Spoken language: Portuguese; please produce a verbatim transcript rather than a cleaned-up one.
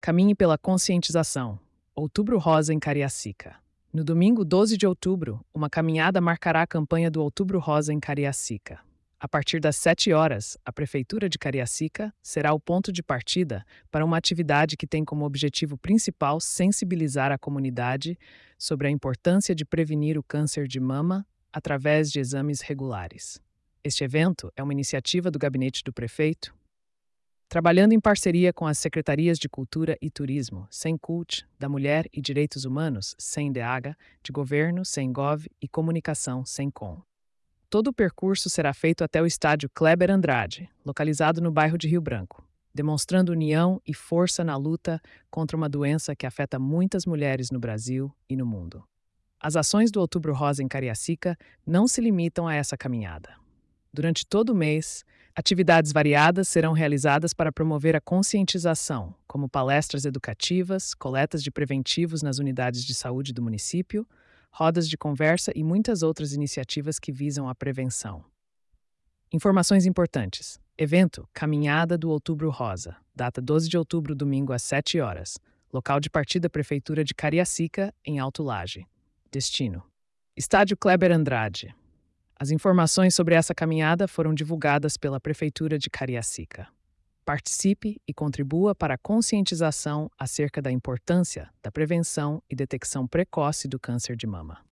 Caminhe pela conscientização. Outubro Rosa em Cariacica. No domingo doze de outubro, uma caminhada marcará a campanha do Outubro Rosa em Cariacica. A partir das sete horas, a Prefeitura de Cariacica será o ponto de partida para uma atividade que tem como objetivo principal sensibilizar a comunidade sobre a importância de prevenir o câncer de mama através de exames regulares. Este evento é uma iniciativa do Gabinete do Prefeito, trabalhando em parceria com as Secretarias de Cultura e Turismo, SEMCULT, da Mulher e Direitos Humanos, SEMDH, de Governo, SEMGov e Comunicação, SEMCOM. Todo o percurso será feito até o estádio Kleber Andrade, localizado no bairro de Rio Branco, demonstrando união e força na luta contra uma doença que afeta muitas mulheres no Brasil e no mundo. As ações do Outubro Rosa em Cariacica não se limitam a essa caminhada. Durante todo o mês, atividades variadas serão realizadas para promover a conscientização, como palestras educativas, coletas de preventivos nas unidades de saúde do município, rodas de conversa e muitas outras iniciativas que visam a prevenção. Informações importantes. Evento Caminhada do Outubro Rosa, data doze de outubro, domingo às sete horas. Local de partida Prefeitura de Cariacica, em Alto Laje. Destino: Estádio Kleber Andrade. As informações sobre essa caminhada foram divulgadas pela Prefeitura de Cariacica. Participe e contribua para a conscientização acerca da importância da prevenção e detecção precoce do câncer de mama.